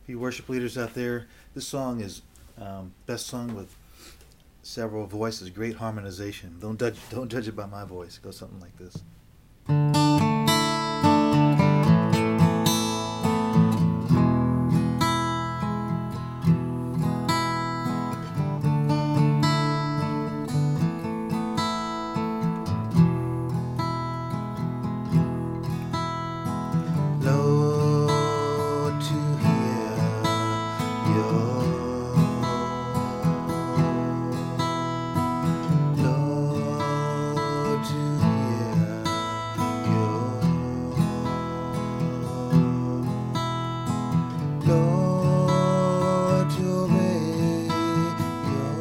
You worship leaders out there, this song is best sung with several voices, great harmonization. Don't judge it by my voice. It goes something like this. Lord, to hear your Lord, to hear your Lord, to obey your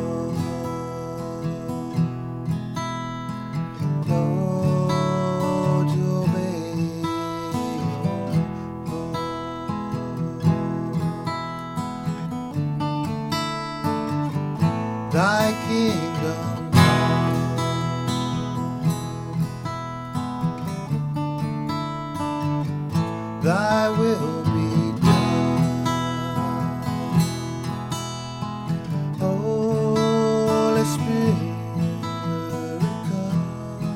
Lord, to obey Thy kingdom come, Thy will be done. Holy Spirit, come,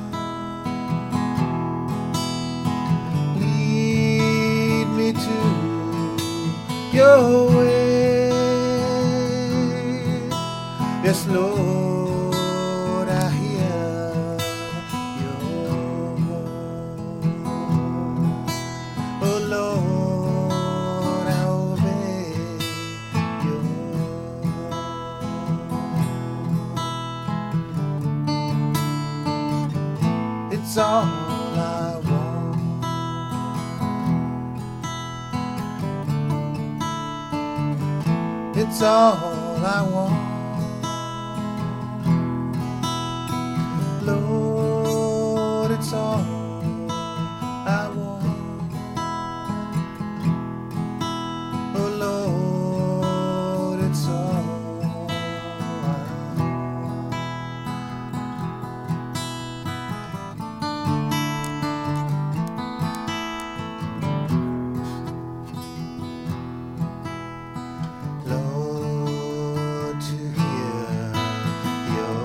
lead me to your way. Yes, Lord, I hear your voice. Oh, Lord, I obey your voice. It's all I want. It's all I want. Lord, it's all I want. Oh, Lord, it's all I want. Lord, to hear your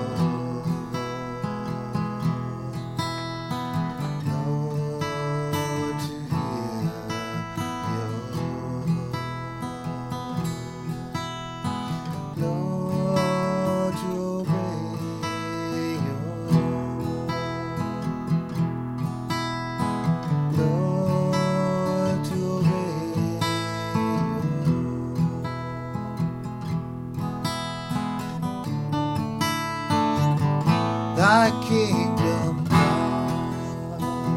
Lord, to hear your Lord, to obey your Lord, to obey Thy kingdom come,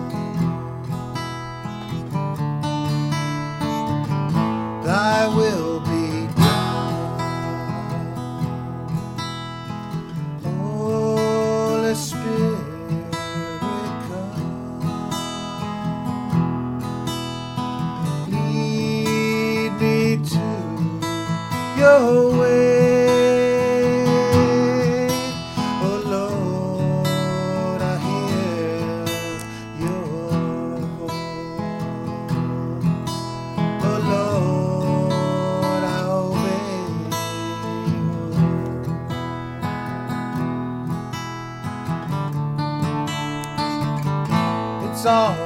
Thy will be done. Holy Spirit, come, lead me to your way. Oh, Lord, I hear your voice. Oh, Lord, I obey your. It's all